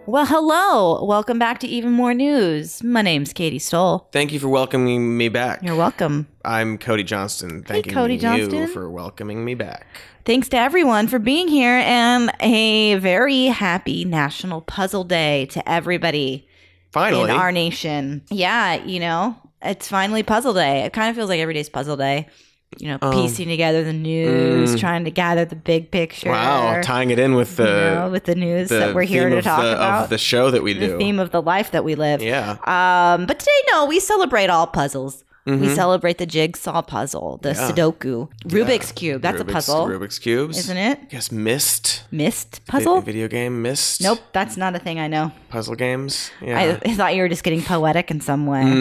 Well, hello. Welcome back to Even More News. My name's Katie Stoll. Thank you for welcoming me back. You're welcome. I'm Cody Johnston. Thanking Cody you Johnston. for welcoming me back. Thanks to everyone for being here, and a very happy National Puzzle Day to everybody Finally. in our nation. Yeah, it's finally Puzzle Day. It kind of feels like every day's Puzzle Day. Piecing together the news, trying to gather the big picture. Wow, tying it in with the with the news that we're here to talk about. Of the show that we do. The theme of the life that we live. Yeah. But today, no, we celebrate all puzzles. We celebrate the jigsaw puzzle, the Sudoku, Rubik's Cube. That's a puzzle. Rubik's Cubes. Isn't it? Yes, Myst. Myst puzzle? Video game, Myst. Nope, that's not a thing I know. Puzzle games. Yeah. I thought you were just getting poetic in some way.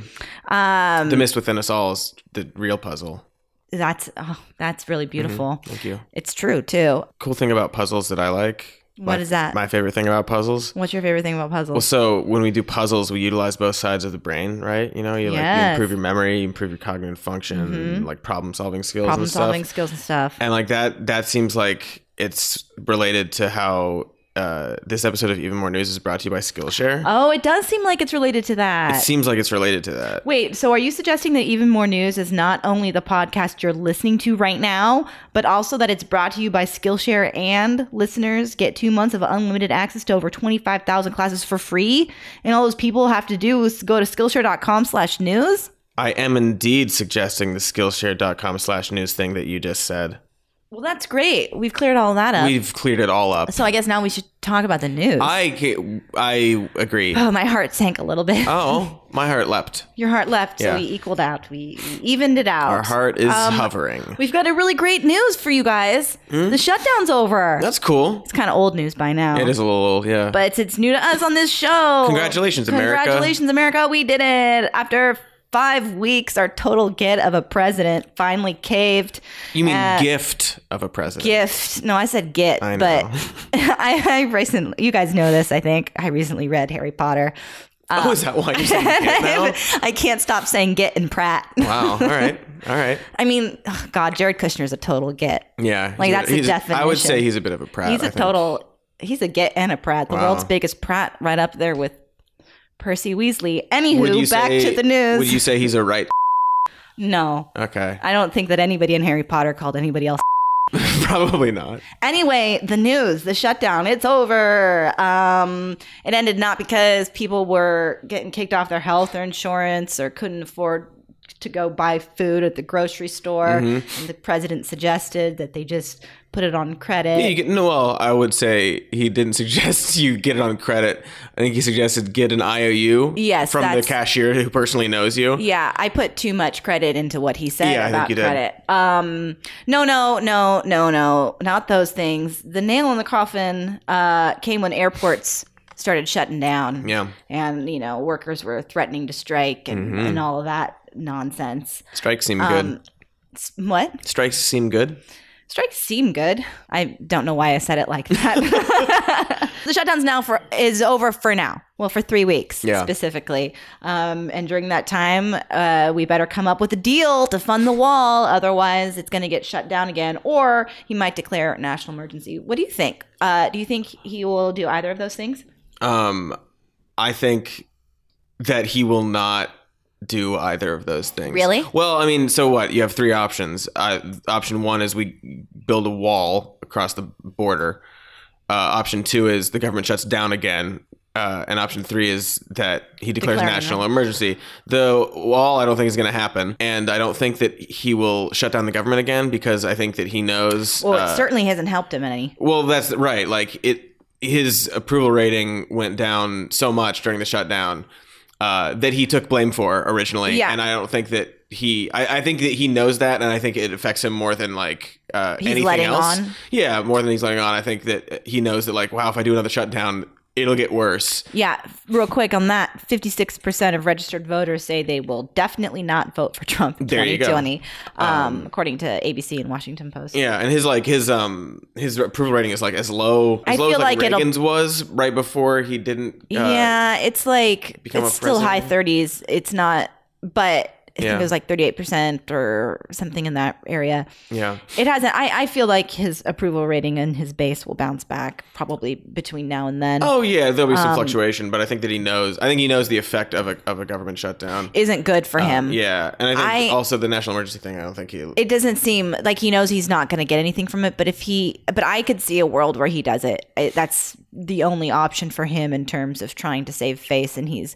The Mist Within Us All is the real puzzle. That's really beautiful. Thank you. It's true, too. Cool thing about puzzles that I like. What is that? My favorite thing about puzzles? What's your favorite thing about puzzles? Well, so when we do puzzles, we utilize both sides of the brain, right? You improve your memory, you improve your cognitive function, like problem-solving skills and stuff. And like that seems like it's related to how this episode of Even More News is brought to you by Skillshare. Oh, it does seem like it's related to that. It seems like it's related to that. Wait, so are you suggesting that Even More News is not only the podcast you're listening to right now, but also that it's brought to you by Skillshare, and listeners get 2 months of unlimited access to over 25,000 classes for free? And all those people have to do is go to Skillshare.com/news? I am indeed suggesting the Skillshare.com/news thing that you just said. Well, that's great. We've cleared all that up. We've cleared it all up. So I guess now we should talk about the news. I agree. Oh, my heart sank a little bit. Oh, my heart leapt. Your heart leapt, so we equaled out. We evened it out. Our heart is hovering. We've got a really great news for you guys. The shutdown's over. That's cool. It's kind of old news by now. It is a little old, yeah. But it's new to us on this show. Congratulations, America. Congratulations, America. We did it. After 5 weeks, our total get of a president finally caved. You mean gift of a president? Gift. No, I said get. I know. But I recently, you guys know this, I think. I recently read Harry Potter. Is that why you're saying get now? I can't stop saying get and Pratt. Wow. All right. I mean, God, Jared Kushner's a total get. Yeah. Like, that's the definition. I would say he's a bit of a Pratt. He's a get and a Pratt. The world's biggest Pratt, right up there with Percy Weasley. Anywho, back to the news. Would you say he's a right? No. Okay. I don't think that anybody in Harry Potter called anybody else. Probably not. Anyway, the news, the shutdown, it's over. It ended not because people were getting kicked off their health or insurance or couldn't afford to go buy food at the grocery store. And the president suggested that they just put it on credit. I would say he didn't suggest you get it on credit. I think he suggested get an IOU from the cashier who personally knows you. Yeah, I put too much credit into what he said about credit. No, not those things. The nail in the coffin came when airports started shutting down. Yeah. And, workers were threatening to strike and all of that nonsense. Strikes seem good. What? Strikes seem good. Strikes seem good. I don't know why I said it like that. The shutdown's is over for now. Well, for 3 weeks specifically. And during that time, we better come up with a deal to fund the wall. Otherwise, it's going to get shut down again. Or he might declare a national emergency. What do you think? Do you think he will do either of those things? I think that he will not do either of those things. Really? Well, I mean, so what? You have three options. Option one is we build a wall across the border. Option two is the government shuts down again. And option three is that he declares a national emergency. The wall, I don't think is going to happen. And I don't think that he will shut down the government again because I think that he knows. Well, it certainly hasn't helped him any. Well, that's right. Like his approval rating went down so much during the shutdown that he took blame for originally. Yeah. And I don't think that I think that he knows that, and I think it affects him more than like anything else. On. Yeah, more than he's letting on. I think that he knows that, like, wow, if I do another shutdown, it'll get worse. Yeah, real quick on that, 56% of registered voters say they will definitely not vote for Trump in 2020, according to ABC and Washington Post. Yeah, and his approval rating is like as low as Reagan's was right before he didn't. It's like it's still high 30s. It's not, but I think it was like 38% or something in that area. Yeah. It hasn't. I feel like his approval rating and his base will bounce back probably between now and then. Oh, yeah. There'll be some fluctuation, but I think that he knows the effect of a government shutdown isn't good for him. Yeah. And I think also the national emergency thing, I don't think it doesn't seem like he knows he's not going to get anything from it. But but I could see a world where he does it. That's the only option for him in terms of trying to save face. And he's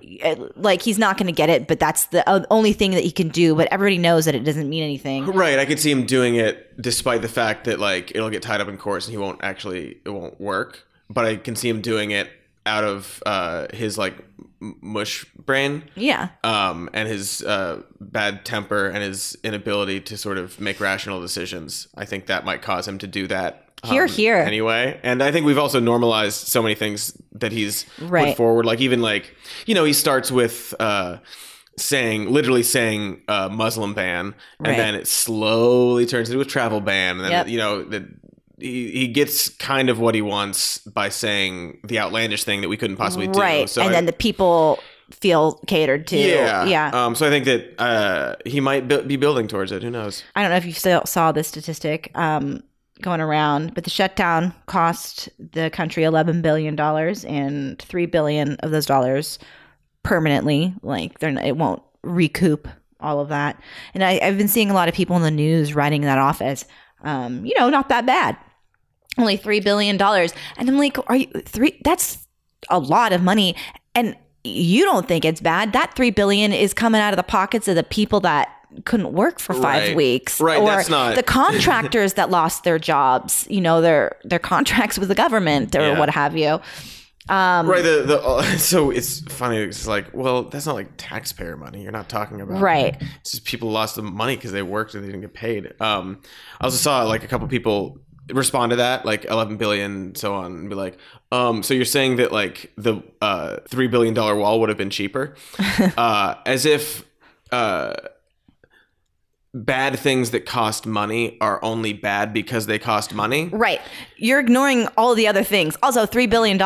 not going to get it, but that's the only thing that he can do. But everybody knows that it doesn't mean anything. Right. I could see him doing it despite the fact that like it'll get tied up in courts and it won't work. But I can see him doing it out of his like mush brain. Yeah. And his bad temper and his inability to sort of make rational decisions. I think that might cause him to do that. Here. Anyway. And I think we've also normalized so many things that he's put forward. Like even like, he starts with literally saying Muslim ban, and then it slowly turns into a travel ban. And then, he gets kind of what he wants by saying the outlandish thing that we couldn't possibly do. Right. So and then the people feel catered to. Yeah. So I think that he might be building towards it. Who knows? I don't know if you still saw this statistic going around, but the shutdown cost the country $11 billion, and $3 billion of those dollars permanently. Like it won't recoup all of that. And I've been seeing a lot of people in the news writing that off as, not that bad. Only $3 billion. And I'm like, that's a lot of money. And you don't think it's bad. That $3 billion is coming out of the pockets of the people that couldn't work for 5 weeks. Right. Or that's not the contractors that lost their jobs, their contracts with the government or what have you. Right. So it's funny. It's like, well, that's not like taxpayer money. You're not talking about. Right. It's just people lost the money because they worked and they didn't get paid. I also saw like a couple people respond to that, like 11 billion, so on, and be like, so you're saying that like the $3 billion wall would have been cheaper, as if bad things that cost money are only bad because they cost money. Right. You're ignoring all the other things. Also, $3 billion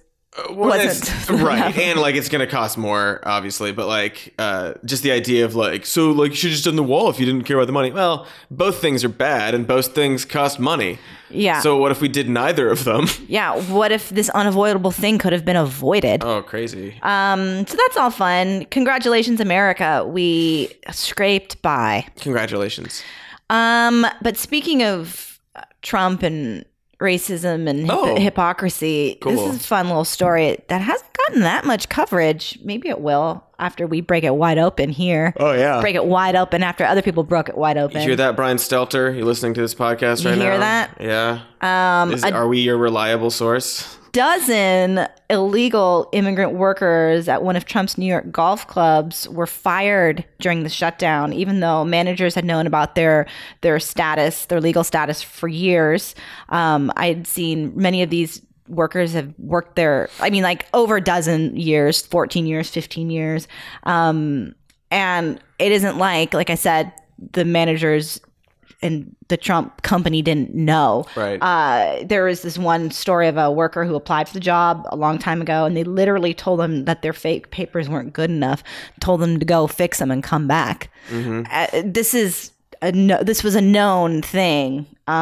wasn't right. And like it's going to cost more, obviously. But like just the idea of like, so like you should have just done the wall if you didn't care about the money. Well, both things are bad and both things cost money. Yeah. So what if we did neither of them? Yeah. What if this unavoidable thing could have been avoided? Oh, crazy. So that's all fun. Congratulations, America. We scraped by. Congratulations. But speaking of Trump and racism and hypocrisy, cool. This is a fun little story that hasn't gotten that much coverage. Maybe it will after we break it wide open here. Oh, yeah. Break it wide open after other people broke it wide open. You hear that, Brian Stelter? You listening to this podcast right now? You hear that? Yeah. Are we your reliable source? Dozen illegal immigrant workers at one of Trump's New York golf clubs were fired during the shutdown, even though managers had known about their status, their legal status for years. I'd seen many of these workers have worked there, over a dozen years, 14 years, 15 years. And it isn't like I said, the managers and the Trump company didn't know. Right. There was this one story of a worker who applied for the job a long time ago, and they literally told them that their fake papers weren't good enough, told them to go fix them and come back. Mm-hmm. This was a known thing.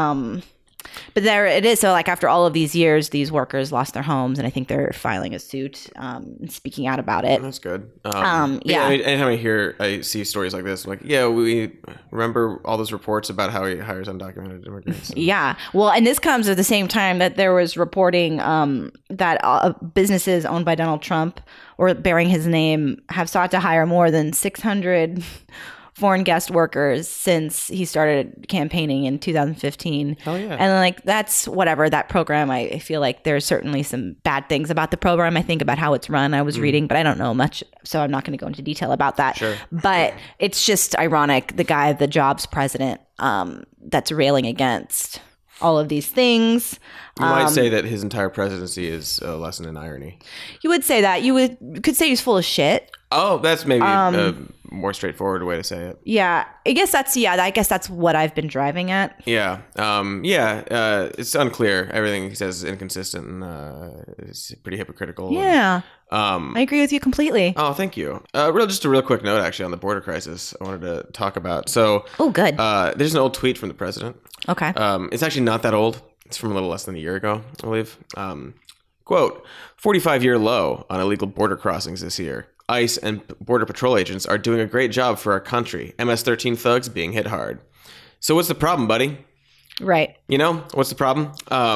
But there it is. So after all of these years, these workers lost their homes, and I think they're filing a suit and speaking out about it. That's good. Yeah. Anytime I see stories like this, I'm like, yeah, we remember all those reports about how he hires undocumented immigrants. Yeah. Well, and this comes at the same time that there was reporting that businesses owned by Donald Trump or bearing his name have sought to hire more than 600 foreign guest workers since he started campaigning in 2015. Oh, yeah. And that's whatever, that program, I feel like there's certainly some bad things about the program. I think about how it's run. I was reading, but I don't know much, so I'm not going to go into detail about that. Sure. But it's just ironic, the jobs president that's railing against all of these things. You might say that his entire presidency is a lesson in irony. You would say that. Could say he's full of shit. Oh, that's maybe a more straightforward way to say it. Yeah, I guess that's what I've been driving at. Yeah. It's unclear. Everything he says is inconsistent and it's pretty hypocritical. Yeah. I agree with you completely. Oh, thank you. Just a real quick note, actually, on the border crisis I wanted to talk about. So, good. There's an old tweet from the president. Okay. It's actually not that old. It's from a little less than a year ago, I believe. Quote, 45-year low on illegal border crossings this year. ICE and Border Patrol agents are doing a great job for our country. MS-13 thugs being hit hard. So what's the problem, buddy? Right. You know, what's the problem?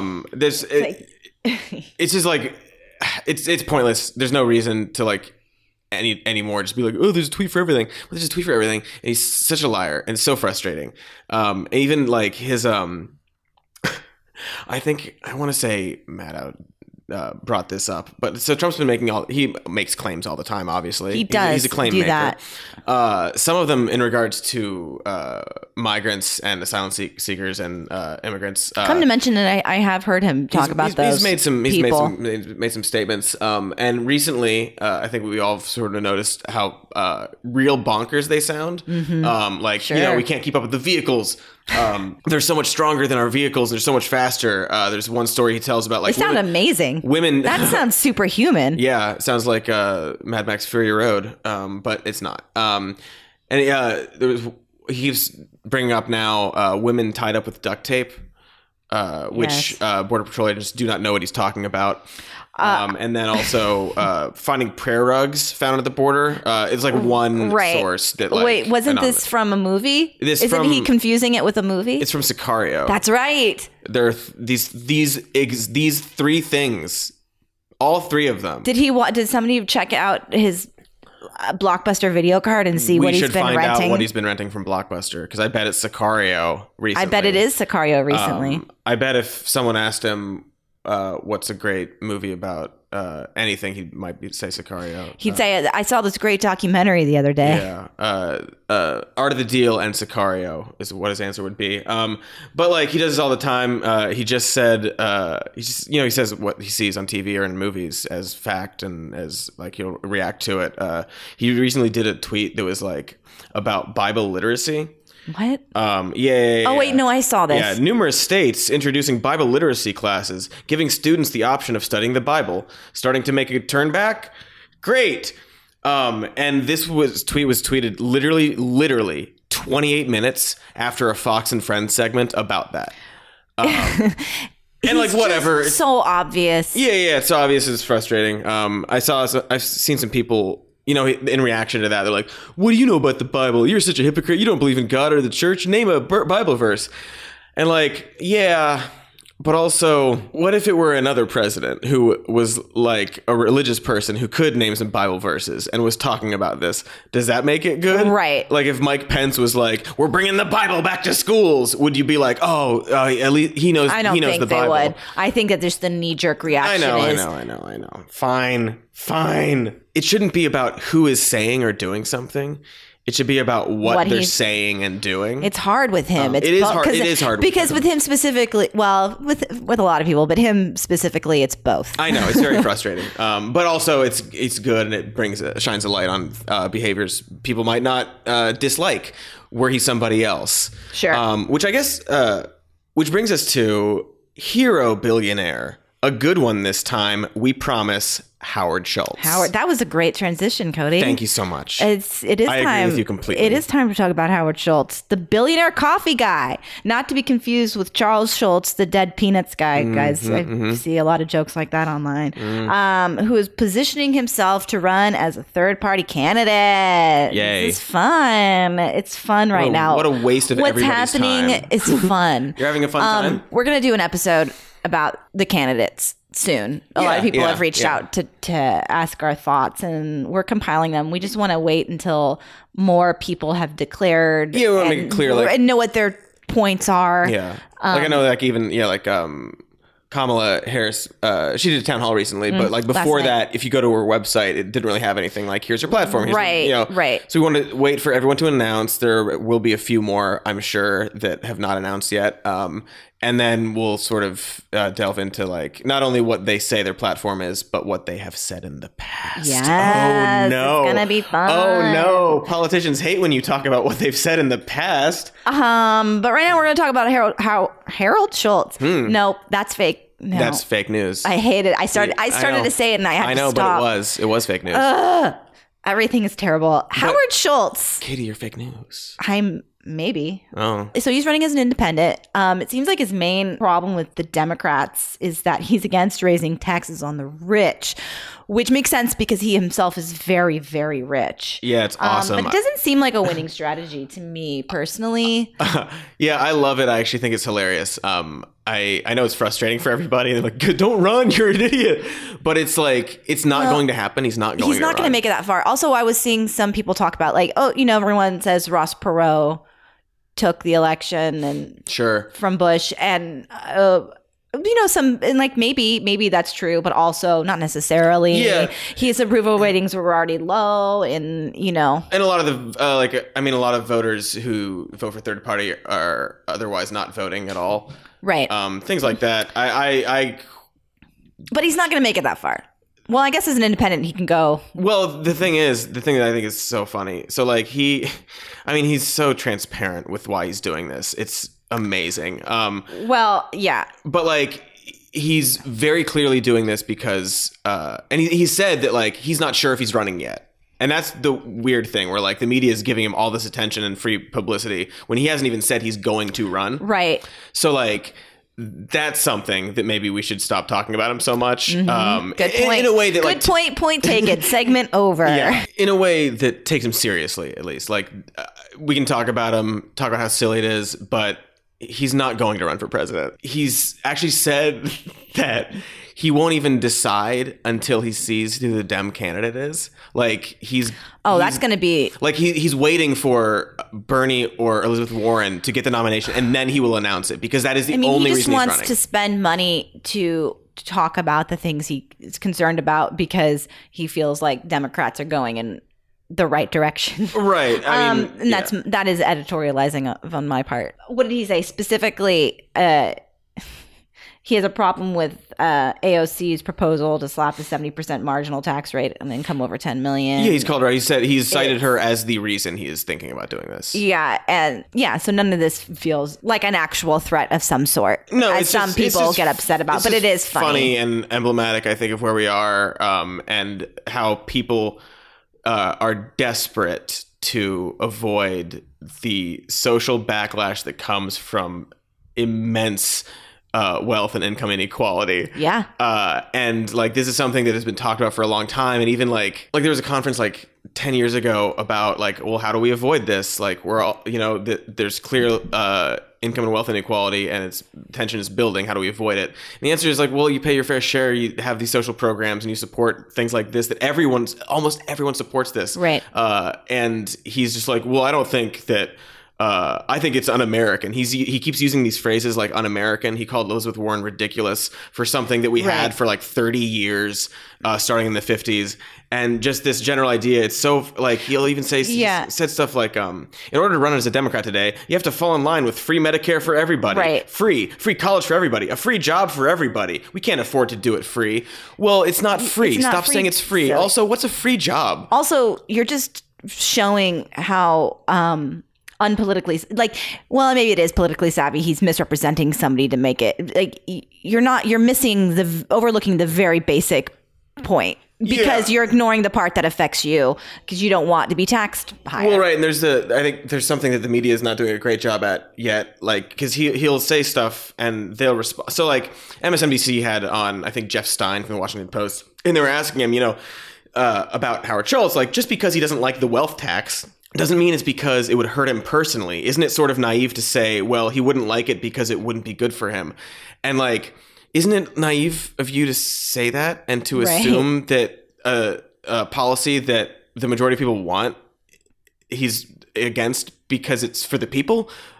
It's just like, it's pointless. There's no reason to like anymore. Just be like, oh, there's a tweet for everything. Well, there's a tweet for everything. And he's such a liar and it's so frustrating. Even like his, I think I want to say Maddow brought this up, but so Trump's been he makes claims all the time. Obviously, he does. He's a claim maker. That. Some of them in regards to migrants and asylum seekers and immigrants. Come to mention it, I have heard him talk about those. He's made some statements. And recently, I think we all sort of noticed how real bonkers they sound. Mm-hmm. Sure. We can't keep up with the vehicles. They're so much stronger than our vehicles. They're so much faster. There's one story he tells about like they sound amazing. Women that sounds superhuman. Yeah, it sounds like Mad Max Fury Road, but it's not. He's bringing up now women tied up with duct tape, which Border Patrol agents do not know what he's talking about. And then also finding prayer rugs found at the border. It's like one source that like... Wait, wasn't this from a movie? Isn't he confusing it with a movie? It's from Sicario. That's right. There are these three things. All three of them. Did somebody check out his Blockbuster video card and see what he's been renting? We should find out what he's been renting from Blockbuster, because I bet it's Sicario recently. I bet it is Sicario recently. I bet if someone asked him what's a great movie about anything, he might say Sicario. He'd say, I saw this great documentary the other day. Yeah. Art of the Deal and Sicario is what his answer would be. But like he does this all the time. He just said, he says what he sees on TV or in movies as fact, and as like he'll react to it. He recently did a tweet that was like about Bible literacy. What? Yeah. Oh, wait, no, I saw this. Yeah, numerous states introducing Bible literacy classes, giving students the option of studying the Bible. Starting to make a turn back? Great. And this tweet was tweeted literally 28 minutes after a Fox and Friends segment about that. And like whatever, it's so obvious. Yeah, it's so obvious. It's frustrating. I've seen some people, in reaction to that, they're like, what do you know about the Bible? You're such a hypocrite. You don't believe in God or the church. Name a Bible verse. And like, yeah, but also, what if it were another president who was like a religious person who could name some Bible verses and was talking about this? Does that make it good? Right. Like if Mike Pence was like, we're bringing the Bible back to schools, would you be like, at least he knows, I don't he knows think the Bible? They would. I think that just the knee-jerk reaction I know. Fine. It shouldn't be about who is saying or doing something. It should be about what they're saying and doing. It's hard with him. It is hard because with him specifically. Well, with a lot of people, but him specifically, it's both. I know, it's very frustrating. But also, it's good, and it shines a light on behaviors people might not dislike were he somebody else. Sure. Which I guess, which brings us to hero billionaire. A good one this time, we promise. Howard Schultz. That was a great transition, Cody. Thank you so much. It is I time. agree with you completely. It is time to talk about Howard Schultz, the billionaire coffee guy, not to be confused with Charles Schultz, the dead peanuts guy. Guys, I see a lot of jokes like that online. Who is positioning himself to run as a third-party candidate. Yay! It's fun. It's fun right now. What a waste of everybody's time. What's happening is fun. You're having a fun time. We're gonna do an episode about the candidates soon. A lot of people have reached out to ask our thoughts, and we're compiling them. We just want to wait until more people have declared. Yeah, we want to make it clear, and know what their points are. Yeah, I know, Kamala Harris, she did a town hall recently, but like before that, if you go to her website, it didn't really have anything like, here's her platform. Here's right. So we want to wait for everyone to announce. There will be a few more, I'm sure, that have not announced yet. And then we'll sort of delve into like not only what they say their platform is, but what they have said in the past. Yes, oh no, it's gonna be fun. Oh no, politicians hate when you talk about what they've said in the past. But right now we're gonna talk about Harold Schultz. Nope, that's fake. No. That's fake news. I hate it. I started to say it and I had to stop. But it was fake news. Everything is terrible. Howard Schultz. Katie, you're fake news. Maybe. Oh. So he's running as an independent. It seems like his main problem with the Democrats is that he's against raising taxes on the rich, which makes sense because he himself is very, very rich. Yeah, it's awesome. But it doesn't seem like a winning strategy to me personally. Yeah, I love it. I actually think it's hilarious. I know it's frustrating for everybody. They're like, don't run, you're an idiot. But it's like, it's not going to happen. He's not going to make it that far. Also, I was seeing some people talk about like, everyone says Ross Perot took the election and from Bush and maybe that's true, but also not necessarily. Yeah. His approval ratings were already low and and a lot of the a lot of voters who vote for third party are otherwise not voting at all. Right. Things like that. But he's not going to make it that far. Well, I guess as an independent, he can go. Well, the thing that I think is so funny. So like he's so transparent with why he's doing this. It's amazing. Well, yeah. But like he's very clearly doing this because, and he said that like, he's not sure if he's running yet. And that's the weird thing where like the media is giving him all this attention and free publicity when he hasn't even said he's going to run. Right. So like, that's something that maybe we should stop talking about him so much. Mm-hmm. Good point. In a way that point taken. Segment over. Yeah, in a way that takes him seriously, at least. Like we can talk about him, talk about how silly it is, but he's not going to run for president. He's actually said that he won't even decide until he sees who the Dem candidate is. Like that's going to be like he's waiting for Bernie or Elizabeth Warren to get the nomination, and then he will announce it because that is the only reason he's running. He just wants to spend money to talk about the things he is concerned about because he feels like Democrats are going in the right direction. Right. And that is editorializing on my part. What did he say specifically? He has a problem with AOC's proposal to slap the 70% marginal tax rate on income over $10 million. Yeah, he's called her out. He said he's cited her as the reason he is thinking about doing this. Yeah, so none of this feels like an actual threat of some sort. No, as some people get upset about, but it is funny and emblematic, I think, of where we are and how people are desperate to avoid the social backlash that comes from immense wealth and income inequality. Yeah. And like this is something that has been talked about for a long time. And even like there was a conference like 10 years ago about like, well, how do we avoid this? Like we're all, there's clear income and wealth inequality and its tension is building. How do we avoid it? And the answer is like, well, you pay your fair share. You have these social programs and you support things like this that almost everyone supports this. Right. And he's just like, well, I don't think that I think it's un-American. He keeps using these phrases like un-American. He called Elizabeth Warren ridiculous for something that we had for like 30 years, starting in the 50s. And just this general idea, it's so like he'll even say said stuff like, in order to run as a Democrat today, you have to fall in line with free Medicare for everybody, free college for everybody, a free job for everybody. We can't afford to do it free. Well, it's not free. Stop saying it's free. So, also, what's a free job? Also, you're just showing how unpolitically, maybe it is politically savvy. He's misrepresenting somebody to make it like you're missing overlooking the very basic point because you're ignoring the part that affects you because you don't want to be taxed higher. Well, right. And I think there's something that the media is not doing a great job at yet. Like, cause he'll say stuff and they'll respond. So like MSNBC had on, I think Jeff Stein from the Washington Post, and they were asking him, about Howard Schultz, like just because he doesn't like the wealth tax doesn't mean it's because it would hurt him personally. Isn't it sort of naive to say, well, he wouldn't like it because it wouldn't be good for him? And like, isn't it naive of you to say that and to assume that a policy that the majority of people want, he's against because it's for the people?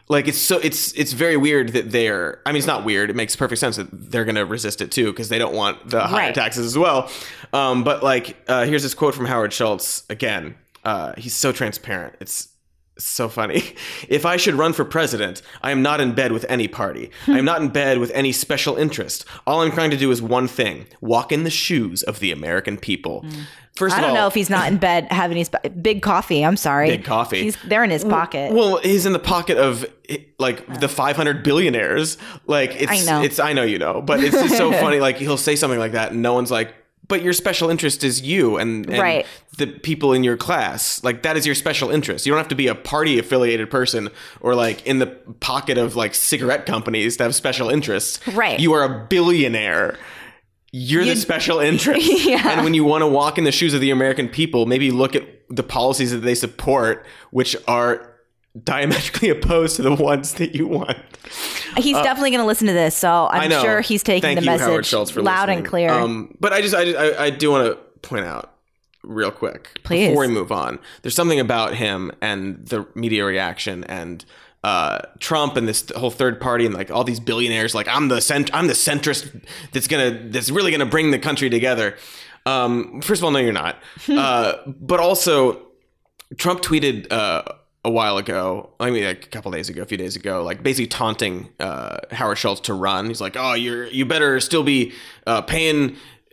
Like it's very weird that it's not weird. It makes perfect sense that they're going to resist it too because they don't want the higher taxes as well. But like, here's this quote from Howard Schultz again. He's so transparent. It's so funny. If I should run for president, I am not in bed with any party. I am not in bed with any special interest. All I'm trying to do is one thing: walk in the shoes of the American people. First of all, I don't know if he's not in bed having his big coffee. I'm sorry. Big coffee. They're in his pocket. Well, he's in the pocket of like the 500 billionaires. Like I know you know, but it's just so funny. Like he'll say something like that and no one's like, but your special interest is you and the people in your class. Like that is your special interest. You don't have to be a party affiliated person or like in the pocket of like cigarette companies to have special interests. Right. You are a billionaire. You're the special interest. Yeah. And when you want to walk in the shoes of the American people, maybe look at the policies that they support, which are diametrically opposed to the ones that you want. He's definitely going to listen to this, so I'm sure he's taking the message Howard Schultz, for loud listening. And clear. But I do want to point out real quick before we move on. There's something about him and the media reaction and Trump and this whole third party and like all these billionaires. Like I'm the centrist that's really gonna bring the country together. First of all, no, you're not. But also, Trump tweeted a while ago, I mean, like a few days ago, like basically taunting Howard Schultz to run. He's like, "Oh, you better still be paying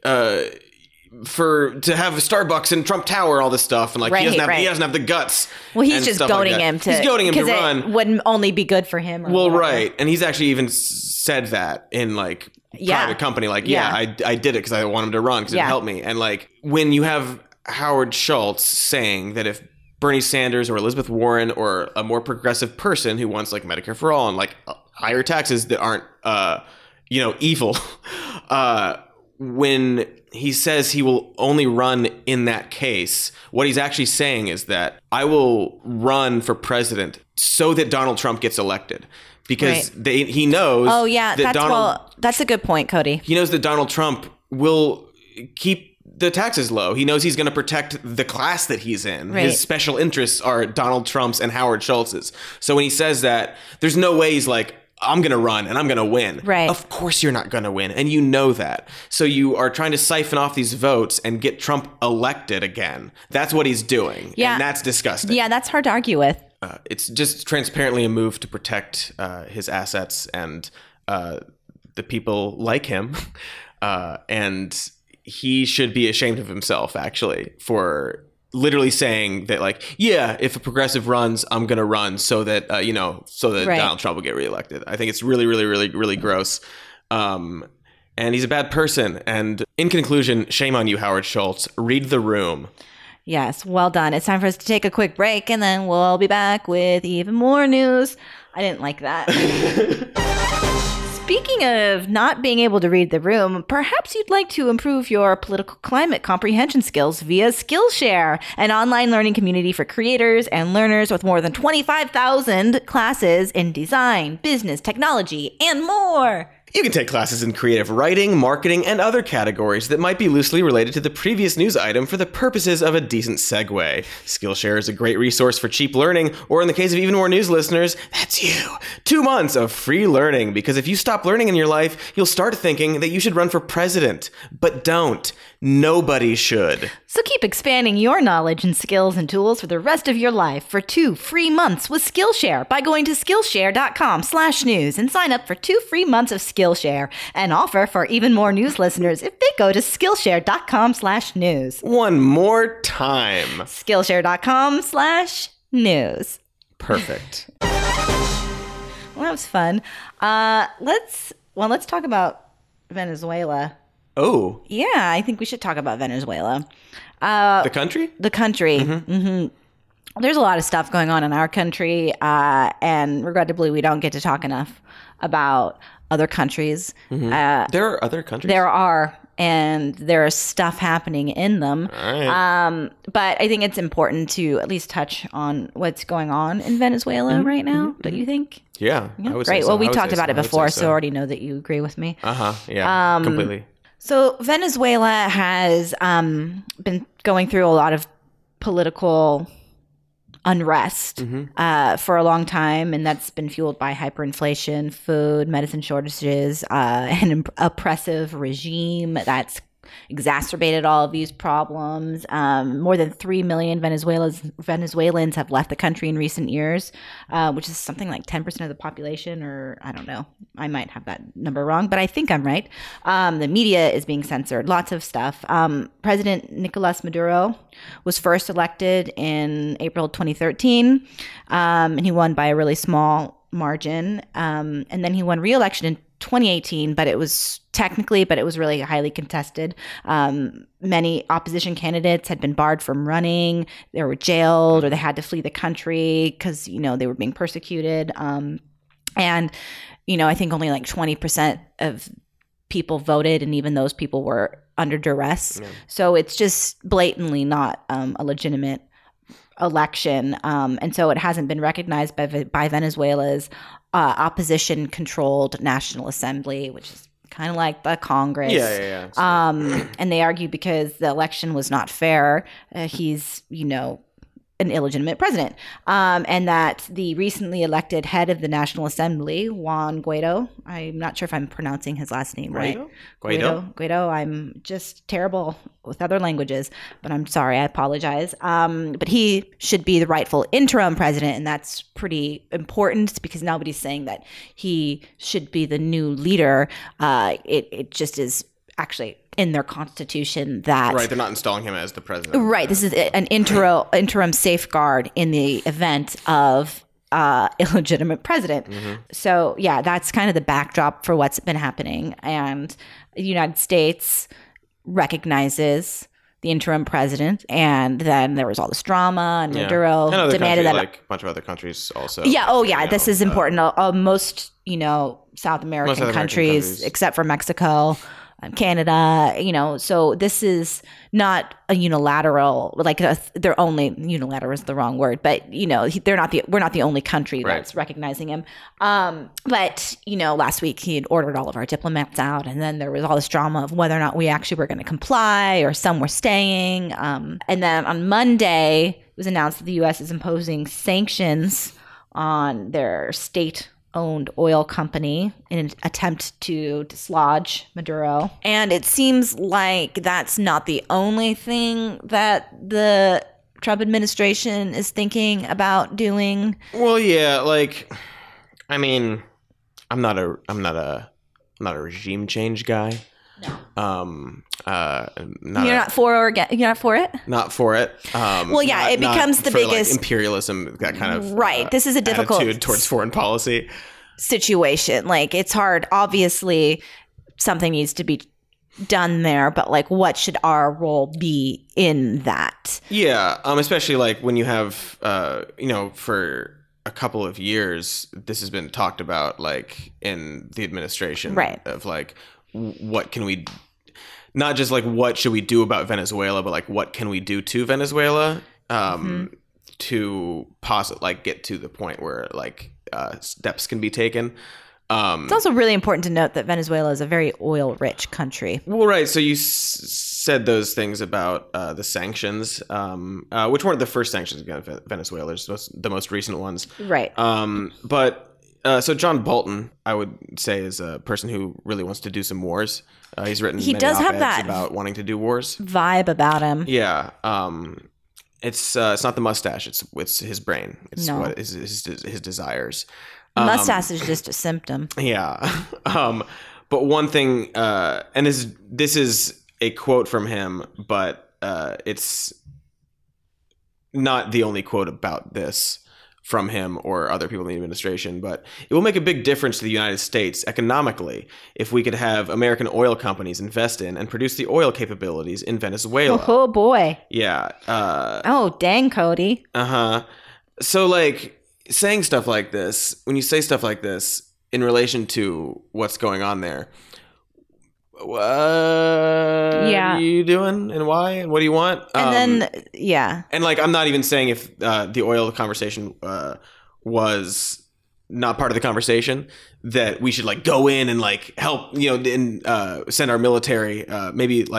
to have a Starbucks in Trump Tower, all this stuff," and like he doesn't have the guts. Well, he's just goading him to run because it wouldn't only be good for him. And he's actually even said that in like private company, like I did it because I want him to run because it helped me. And like when you have Howard Schultz saying that if Bernie Sanders or Elizabeth Warren or a more progressive person who wants like Medicare for all and like higher taxes that aren't evil, when he says he will only run in that case, what he's actually saying is that I will run for president so that Donald Trump gets elected. Because he knows that's a good point, Cody. He knows that Donald Trump will keep the taxes low. He knows he's going to protect the class that he's in. Right. His special interests are Donald Trump's and Howard Schultz's. So when he says that, there's no way he's like, I'm going to run and I'm going to win. Right. Of course you're not going to win. And you know that. So you are trying to siphon off these votes and get Trump elected again. That's what he's doing. Yeah. And that's disgusting. Yeah, that's hard to argue with. It's just transparently a move to protect his assets and the people like him. And he should be ashamed of himself, actually, for literally saying that, like, yeah, if a progressive runs, I'm going to run so that, Donald Trump will get reelected. I think it's really, really, really, really gross. And he's a bad person. And in conclusion, shame on you, Howard Schultz. Read the room. Yes, well done. It's time for us to take a quick break, and then we'll be back with even more news. I didn't like that. Speaking of not being able to read the room, perhaps you'd like to improve your political climate comprehension skills via Skillshare, an online learning community for creators and learners with more than 25,000 classes in design, business, technology, and more. You can take classes in creative writing, marketing, and other categories that might be loosely related to the previous news item for the purposes of a decent segue. Skillshare is a great resource for cheap learning, or in the case of Even More News listeners, that's you. 2 months of free learning, because if you stop learning in your life, you'll start thinking that you should run for president. But don't. Nobody should. So keep expanding your knowledge and skills and tools for the rest of your life for 2 free months with Skillshare by going to Skillshare.com/news and sign up for 2 free months of Skillshare. An offer for Even More News listeners if they go to Skillshare.com/news. One more time. Skillshare.com/news. Perfect. Well, that was fun. Let's talk about Venezuela. Oh. Yeah, I think we should talk about Venezuela. The country? The country. Mm-hmm. Mm-hmm. There's a lot of stuff going on in our country, and regrettably, we don't get to talk enough about other countries. Mm-hmm. There are other countries? There are, and there is stuff happening in them. All right. But I think it's important to at least touch on what's going on in Venezuela right now, don't you think? Yeah. I would right. say so. Well, we talked about it before, so I already know that you agree with me. Uh-huh. Yeah, completely. So Venezuela has been going through a lot of political unrest for a long time, and that's been fueled by hyperinflation, food, medicine shortages, an oppressive regime that's exacerbated all of these problems. More than 3 million Venezuelans have left the country in recent years, which is something like 10% of the population, or I don't know. I might have that number wrong, but I think I'm right. The media is being censored, lots of stuff. President Nicolas Maduro was first elected in April 2013, and he won by a really small margin. And then he won re-election in 2018, but it was really highly contested. Many opposition candidates had been barred from running. They were jailed, or they had to flee the country because, they were being persecuted. And, I think only like 20% of people voted, and even those people were under duress. Yeah. So it's just blatantly not a legitimate election. And so it hasn't been recognized by Venezuela's opposition-controlled National Assembly, which is kind of like the Congress. Yeah. And they argue because the election was not fair, he's, an illegitimate president. And that the recently elected head of the National Assembly, Juan Guaido, I'm not sure if I'm pronouncing his last name right. Guaido. I'm just terrible with other languages, but I'm sorry, I apologize. But he should be the rightful interim president, and that's pretty important because nobody's saying that he should be the new leader. It just is actually in their constitution that right, they're not installing him as the president. Right, this is an interim safeguard in the event of illegitimate president. So yeah, that's kind of the backdrop for what's been happening, and the United States recognizes the interim president, and then there was all this drama, and Maduro demanded that like a bunch of other countries also. Yeah, this is important. Most South American countries except for Mexico, Canada, so this is not a unilateral, they're only unilateral is the wrong word, but we're not the only country that's recognizing him. But last week he had ordered all of our diplomats out, and then there was all this drama of whether or not we actually were going to comply, or some were staying. And then on Monday it was announced that the U.S. is imposing sanctions on their state-owned oil company in an attempt to dislodge Maduro. And it seems like that's not the only thing that the Trump administration is thinking about doing. Well, yeah, I'm not a regime change guy. No. You're not for it? Not for it. Well, yeah, it becomes the biggest imperialism, that kind of right. This is a difficult attitude towards foreign policy situation. It's hard. Obviously, something needs to be done there, but what should our role be in that? Yeah, especially when you have for a couple of years, this has been talked about in the administration, right? Of what can we, not just what should we do about Venezuela, but what can we do to Venezuela to possibly get to the point where steps can be taken. It's also really important to note that Venezuela is a very oil-rich country. Well, right. So you said those things about the sanctions, which weren't the first sanctions against Venezuela, just the most recent ones. Right. So John Bolton, I would say, is a person who really wants to do some wars. He's written many does have op-eds that about wanting to do wars. Vibe about him. Yeah. It's not the mustache. It's his brain. It's what is his desires. Mustache is just a symptom. Yeah. But one thing, and this is a quote from him, but it's not the only quote about this from him or other people in the administration, but it will make a big difference to the United States economically if we could have American oil companies invest in and produce the oil capabilities in Venezuela. Oh boy. Yeah. Oh, dang, Cody. Uh-huh. So saying stuff like this, when you say stuff like this in relation to what's going on there, what are you doing and why and what do you want? And then, yeah. And I'm not even saying if the oil conversation was not part of the conversation, that we should go in and help, and send our military, maybe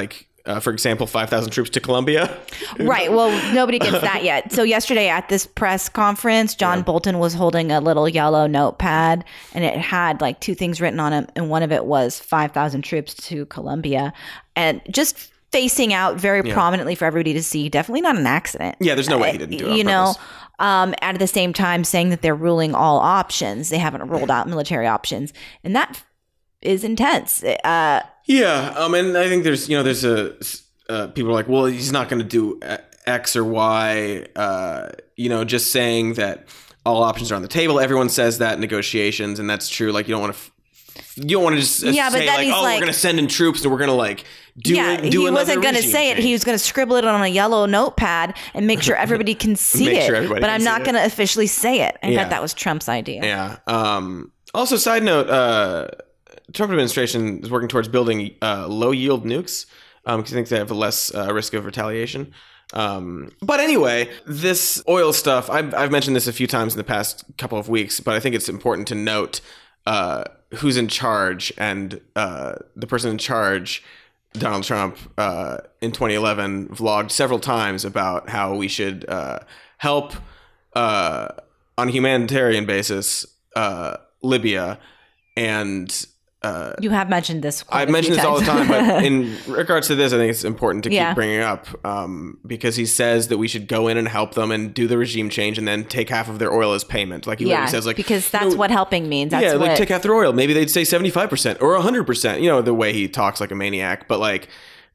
for example, 5,000 troops to Colombia. Right. Well, nobody gets that yet. So yesterday at this press conference, John Bolton was holding a little yellow notepad, and it had like 2 things written on it. And one of it was 5,000 troops to Colombia, and just facing out very prominently for everybody to see. Definitely not an accident. Yeah, there's no way he didn't do it on purpose. At the same time saying that they're ruling all options. They haven't ruled out military options. And that is intense. And I think there's people are like, well, he's not going to do X or Y, just saying that all options are on the table. Everyone says that in negotiations, and that's true. Like, you don't want to just say like, oh, we're going to send in troops and we're going to like do he wasn't going to say it. He was going to scribble it on a yellow notepad and make sure everybody can see it. But I'm not going to officially say it. I bet that was Trump's idea. Yeah. Also, side note, Trump administration is working towards building low yield nukes because he thinks they have less risk of retaliation. But anyway, this oil stuff, I've mentioned this a few times in the past couple of weeks, but I think it's important to note who's in charge, and the person in charge, Donald Trump, in 2011 vlogged several times about how we should help on a humanitarian basis Libya. And you have mentioned this. I've mentioned this all the time, but in regards to this, I think it's important to keep bringing up because he says that we should go in and help them and do the regime change and then take half of their oil as payment. Like he literally says, like, because that's what helping means. That's like take half their oil. Maybe they'd say 75% or 100%. The way he talks like a maniac, but like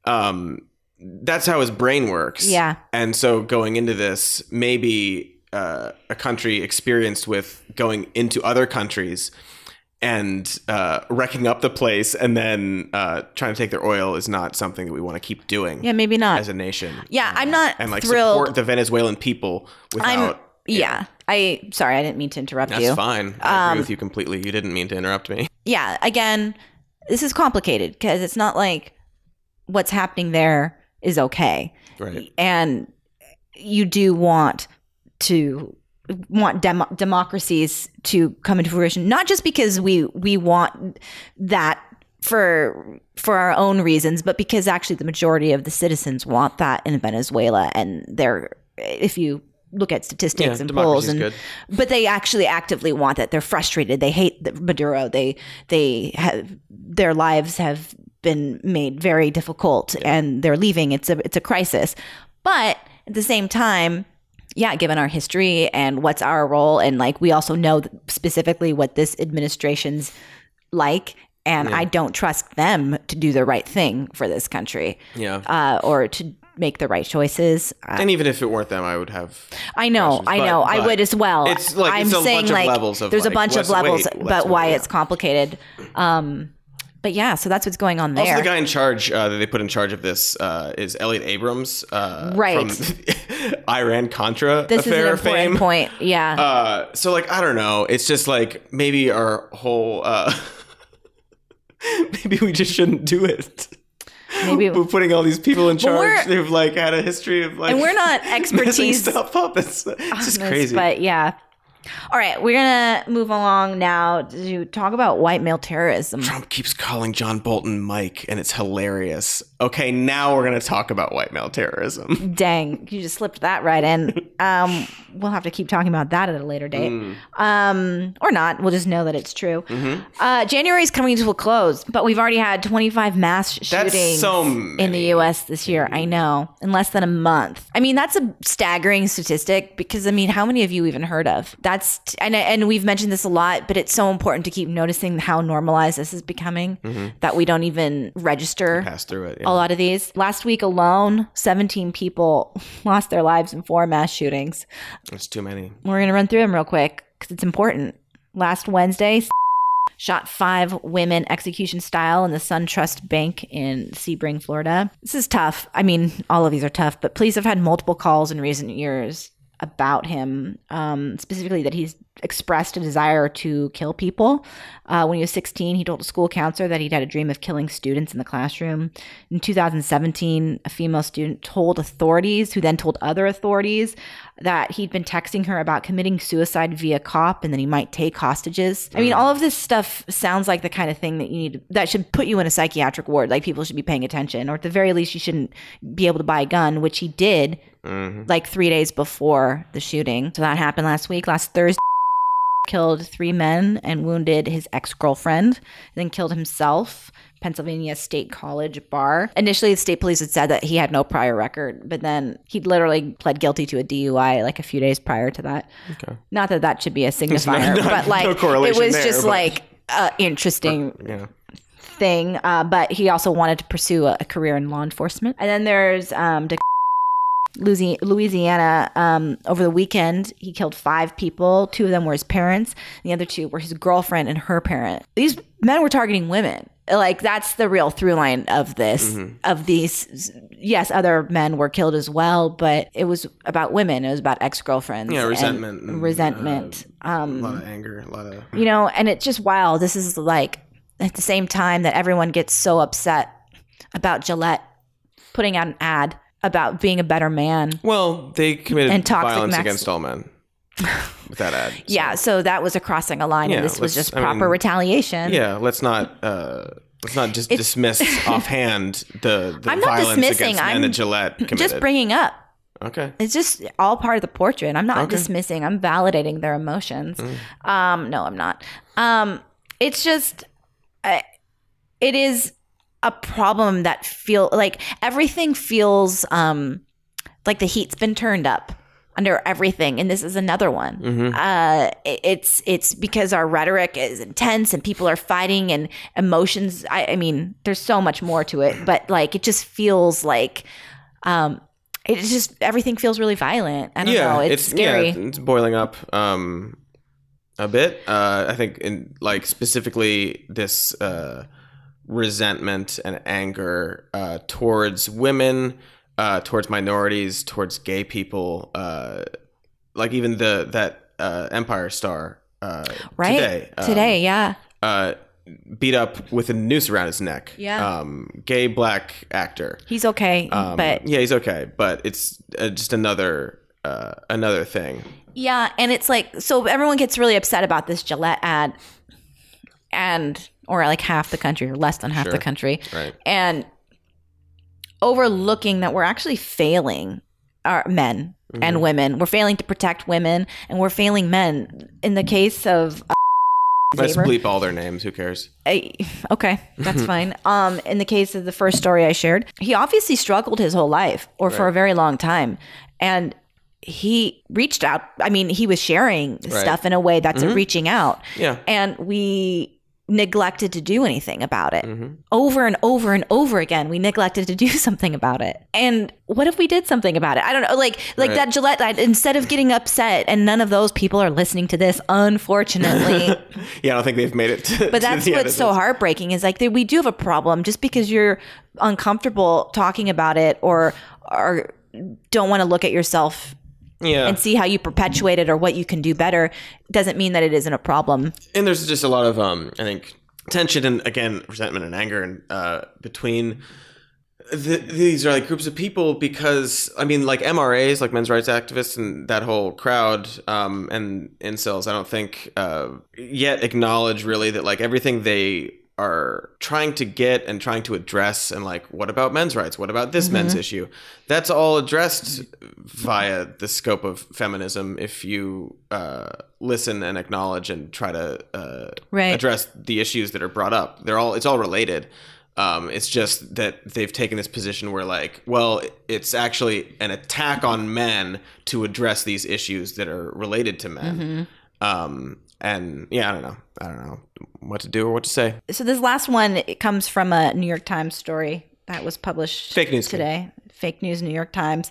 that's how his brain works. Yeah, and so going into this, maybe a country experienced with going into other countries and wrecking up the place and then trying to take their oil is not something that we want to keep doing. Yeah, maybe not. As a nation. Yeah, I'm not and like thrilled. Support the Venezuelan people without... Sorry, I didn't mean to interrupt you. That's fine. I agree with you completely. You didn't mean to interrupt me. Yeah, again, this is complicated because it's not like what's happening there is okay. Right. And you do want democracies to come into fruition, not just because we want that for our own reasons, but because actually the majority of the citizens want that in Venezuela. And if you look at statistics and polls, but they actually actively want that. They're frustrated. They hate Maduro. They have, their lives have been made very difficult and they're leaving. It's a crisis. But at the same time, given our history and what's our role, and like we also know specifically what this administration's like, and I don't trust them to do the right thing for this country, or to make the right choices. And even if it weren't them, I would have. I know, I would as well. It's like I'm saying, like there's a bunch of levels, but why it's complicated. But yeah, so that's what's going on there. Also, the guy in charge that they put in charge of this is Elliot Abrams, right? From Iran-Contra this affair is an important fame. Point, yeah. So, like, I don't know. It's just like maybe our whole maybe we just shouldn't do it. Maybe we're putting all these people in charge who've like had a history of like, and we're not expertise stuff up. It's just crazy. But yeah. All right, we're going to move along now to talk about white male terrorism. Trump keeps calling John Bolton Mike, and it's hilarious. Okay, now we're going to talk about white male terrorism. Dang, you just slipped that right in. We'll have to keep talking about that at a later date. Or not. We'll just know that it's true. Mm-hmm. January is coming to a close, but we've already had 25 mass shootings in the U.S. this year. I know, in less than a month. I mean, that's a staggering statistic because, I mean, how many of you even heard of? And we've mentioned this a lot, but it's so important to keep noticing how normalized this is becoming that we don't even register pass through it. A lot of these. Last week alone, 17 people lost their lives in 4 mass shootings. That's too many. We're going to run through them real quick because it's important. Last Wednesday, shot 5 women execution style in the SunTrust Bank in Sebring, Florida. This is tough. I mean, all of these are tough, but police have had multiple calls in recent years about him, specifically that he's expressed a desire to kill people. When he was 16, he told a school counselor that he'd had a dream of killing students in the classroom. In 2017, a female student told authorities, who then told other authorities, that he'd been texting her about committing suicide via cop and that he might take hostages. I mean, all of this stuff sounds like the kind of thing that should put you in a psychiatric ward. Like, people should be paying attention, or at the very least, you shouldn't be able to buy a gun, which he did like 3 days before the shooting. So that happened last Thursday. Killed 3 men and wounded his ex-girlfriend, then killed himself. Pennsylvania State College bar. Initially, the state police had said that he had no prior record, but then he literally pled guilty to a DUI like a few days prior to that. Okay. Not that that should be a signifier, but like it was just like interesting thing. But he also wanted to pursue a career in law enforcement. And then there's Louisiana. Over the weekend, he killed 5 people. 2 of them were his parents. And the other 2 were his girlfriend and her parent. These men were targeting women. Like, that's the real through line of this, of these. Yes, other men were killed as well, but it was about women. It was about ex-girlfriends. Yeah, resentment. A lot of anger, a lot of... and it's just wild. This is like, at the same time that everyone gets so upset about Gillette putting out an ad about being a better man. Well, they committed violence against all men with that ad. So. Yeah, so that was a crossing a line, and this was just proper retaliation. Yeah, let's not just dismiss offhand the violence against men that Gillette committed. Just bringing up. Okay. It's just all part of the portrait. I'm not dismissing. I'm validating their emotions. No, I'm not. It's just, it is a problem that everything feels like the heat's been turned up under everything, and this is another one. It's because our rhetoric is intense and people are fighting, and emotions. I mean, there's so much more to it, but like, it just feels like it's just, everything feels really violent. I don't know. It's scary. Yeah, it's boiling up a bit. I think in specifically this resentment and anger towards women, towards minorities, towards gay people, like even that Empire star today, beat up with a noose around his neck. Gay black actor. He's okay, but he's okay, but it's just another thing. Yeah, and it's like, so everyone gets really upset about this Gillette ad, or like half the country, or less than half the country, right? And overlooking that we're actually failing our men and women. We're failing to protect women, and we're failing men. In the case of let's bleep all their names. Who cares? Okay, that's fine. In the case of the first story I shared, he obviously struggled his whole life, or for a very long time, and he reached out. I mean, he was sharing stuff in a way that's a reaching out. Yeah, and we neglected to do anything about it. Over and over and over again, we neglected to do something about it. And what if we did something about it? I don't know, like that Gillette, instead of getting upset, and none of those people are listening to this, unfortunately. Yeah, I don't think they've made it but that's what's so heartbreaking, is like, we do have a problem. Just because you're uncomfortable talking about it, or don't want to look at yourself and see how you perpetuate it or what you can do better, doesn't mean that it isn't a problem. And there's just a lot of, I think, tension and, again, resentment and anger and between these are like groups of people, because, I mean, like MRAs, like men's rights activists, and that whole crowd, and incels, I don't think yet acknowledge really that like everything they are trying to get and trying to address, and like, what about men's rights? What about this men's issue? That's all addressed via the scope of feminism if you listen and acknowledge and try to address the issues that are brought up. It's all related. It's just that they've taken this position where like, well, it's actually an attack on men to address these issues that are related to men. And yeah, I don't know what to do or what to say. So this last one, it comes from a New York Times story that was published Fake news today. Fake news, New York Times.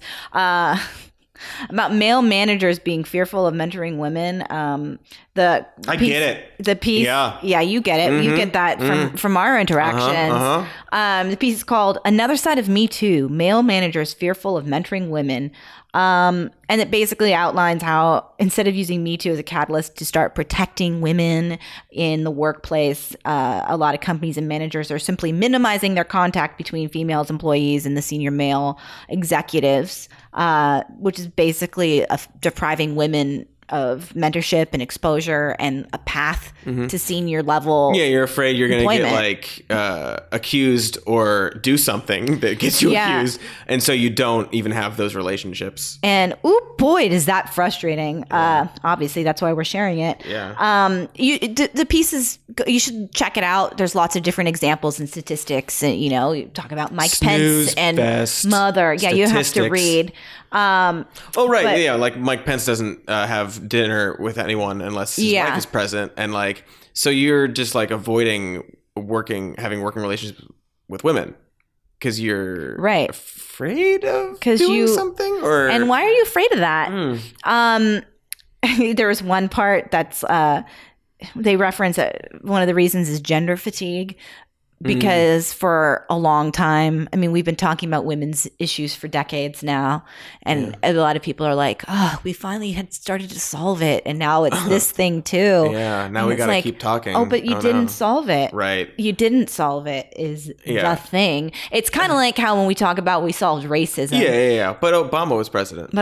About male managers being fearful of mentoring women. I get it. The piece, yeah, you get it. You get that from our interactions. The piece is called "Another Side of Me Too: Male Managers Fearful of Mentoring Women." And it basically outlines how instead of using Me Too as a catalyst to start protecting women in the workplace, a lot of companies and managers are simply minimizing their contact between females employees and the senior male executives, which is basically depriving women of mentorship and exposure and a path to senior level. Yeah, you're afraid you're going to get like accused or do something that gets you accused. And so you don't even have those relationships. And boy, is that frustrating. Obviously, that's why we're sharing it. Yeah. The piece you should check it out. There's lots of different examples and statistics. And, you talk about Mike Pence and Mother. Yeah, you have to read. Right. Yeah. Like Mike Pence doesn't have dinner with anyone unless his wife is present. And like, so you're just like avoiding having working relationships with women because you're afraid of doing something? And why are you afraid of that? There was one part that's, they reference one of the reasons is gender fatigue. Because for a long time, I mean, we've been talking about women's issues for decades now. And a lot of people are like, oh, we finally had started to solve it. And now it's this thing too. Yeah, now we got to keep talking. Oh, but you didn't solve it. Right. You didn't solve it is the thing. It's kind of like how when we talk about we solved racism. Yeah. But Obama was president.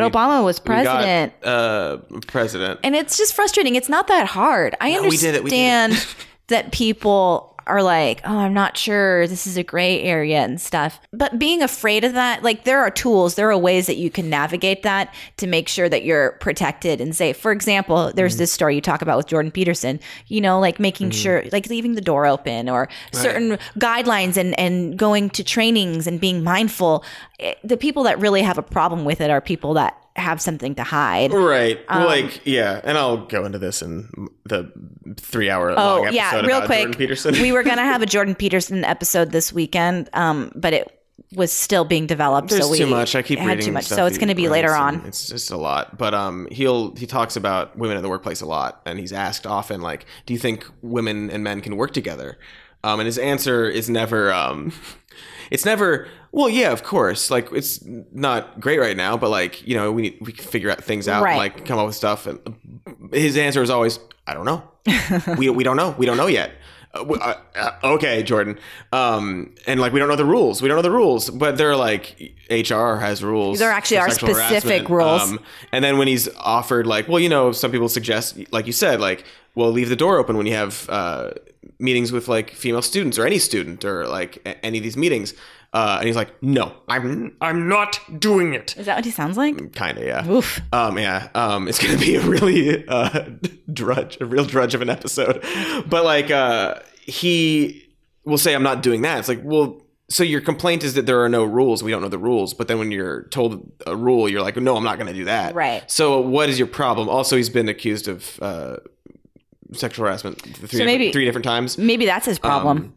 President. And it's just frustrating. It's not that hard. I understand we did it. that people are like, oh, I'm not sure, this is a gray area and stuff. But being afraid of that, like there are tools, there are ways that you can navigate that to make sure that you're protected and safe. For example, there's this story you talk about with Jordan Peterson, like making sure, like leaving the door open or certain guidelines and going to trainings and being mindful. The people that really have a problem with it are people that have something to hide. Right. And I'll go into this in the 3-hour long episode real about quick. Jordan Peterson. We were going to have a Jordan Peterson episode this weekend, but it was still being developed. There's too much. I keep reading too much, so it's going to be later on. It's just a lot. But he talks about women in the workplace a lot, and he's asked often, like, do you think women and men can work together? And his answer is never... It's never, well, yeah, of course. Like, it's not great right now, but like, we can figure out things out and like come up with stuff. And his answer is always, I don't know. we don't know. We don't know yet. Okay, Jordan. And like, we don't know the rules. But they're like, HR has rules. There actually are specific rules. And then when he's offered like, well, some people suggest, like you said, like, well, leave the door open when you have meetings with like female students or any student or like any of these meetings. And he's like, no, I'm not doing it. Is that what he sounds like? Kind of, yeah. Oof. It's going to be a really real drudge of an episode. But like, he will say, I'm not doing that. It's like, well, so your complaint is that there are no rules. We don't know the rules. But then when you're told a rule, you're like, no, I'm not going to do that. Right. So what is your problem? Also, he's been accused of sexual harassment three different times. Maybe that's his problem.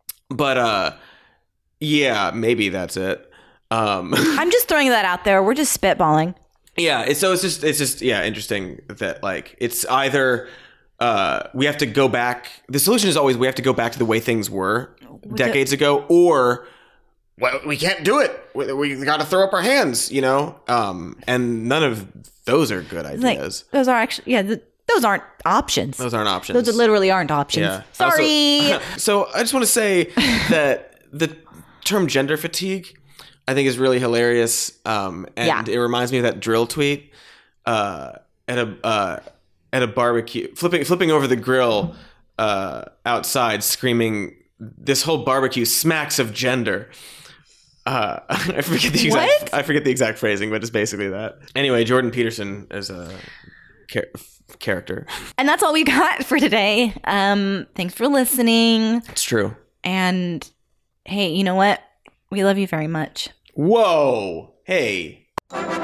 Yeah, maybe that's it. I'm just throwing that out there. We're just spitballing. Yeah, it's just interesting that like it's either we have to go back. The solution is always we have to go back to the way things were decades ago, or well, we can't do it. We got to throw up our hands, and none of those are good ideas. Like, those are actually those aren't options. Those aren't options. Those literally aren't options. Yeah. Sorry. So I just want to say that the term gender fatigue, I think, is really hilarious. It reminds me of that drill tweet at a barbecue, flipping over the grill outside, screaming, "This whole barbecue smacks of gender." I forget the exact phrasing, but it's basically that. Anyway, Jordan Peterson is a character. And that's all we got for today. Thanks for listening. It's true. And hey, you know what? We love you very much. Whoa. Hey.